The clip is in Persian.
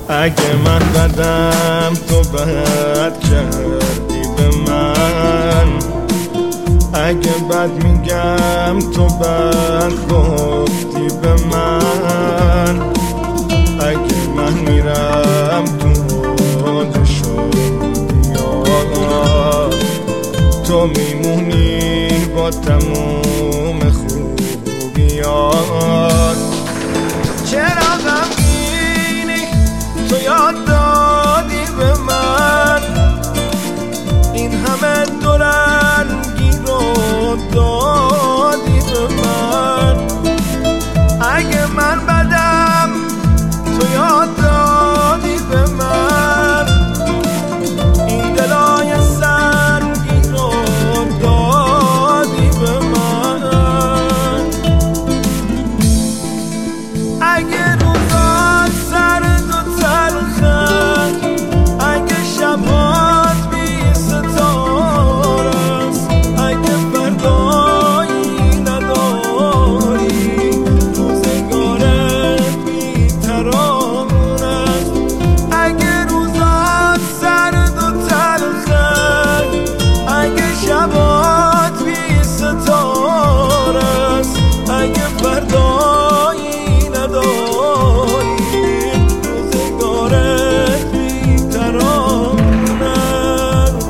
اگه من بدم تو بد کردی به من، اگه بد میگم تو بد گفتی به من، اگه من میرم تو حوض شوقیات تو میمونی با تموم خوبیات. چرا غمگینی تو یاد دادی به من، این همه دورنگی رو دادی به من. اگه من بدم تو یاد دادی به من، این دلای سنگی رو دادی به من. اگه روزا سرد و تلخن، اگه شبات بی ستاره است، اگه فردایی نداری، روزگارت بی ترانه است. اگه روزا سرد و تلخن، اگه شبات بی ستاره است، اگه فردایی نداری، روزگارت بی ترانه است.